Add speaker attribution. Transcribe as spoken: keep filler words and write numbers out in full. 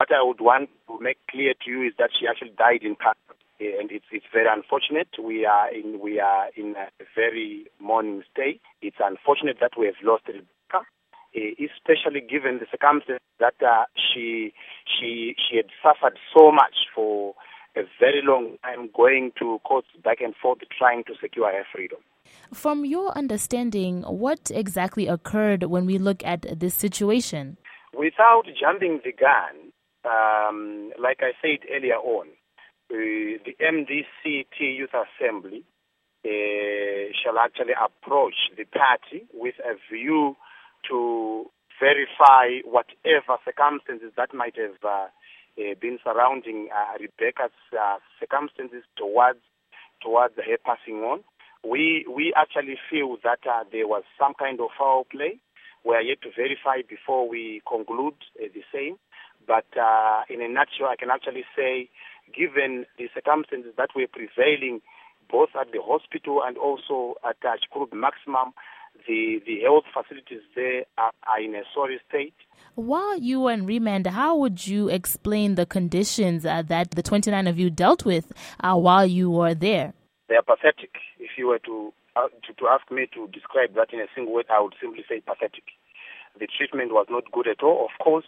Speaker 1: What I would want to make clear to you is that she actually died in cancer, and it's it's very unfortunate. We are in we are in a very mourning state. It's unfortunate that we have lost Rebecca, especially given the circumstances that uh, she she she had suffered so much for a very long time, going to courts back and forth trying to secure her freedom.
Speaker 2: From your understanding, what exactly occurred when we look at this situation?
Speaker 1: Without jumping the gun, um, like I said earlier on, uh, the M D C T Youth Assembly uh, shall actually approach the party with a view to verify whatever circumstances that might have uh, uh, been surrounding uh, Rebecca's uh, circumstances towards towards her passing on. We we actually feel that uh, there was some kind of foul play. We are yet to verify before we conclude uh, the same. But uh, in a nutshell, I can actually say, given the circumstances that were prevailing both at the hospital and also at uh, Chikurubi Maximum, the, the health facilities there are, are in a sorry state.
Speaker 2: While you were in remand, how would you explain the conditions uh, that the twenty-nine of you dealt with uh, while you were there?
Speaker 1: They are pathetic. If you were to, uh, to to ask me to describe that in a single word, I would simply say pathetic. The treatment was not good at all. Of course,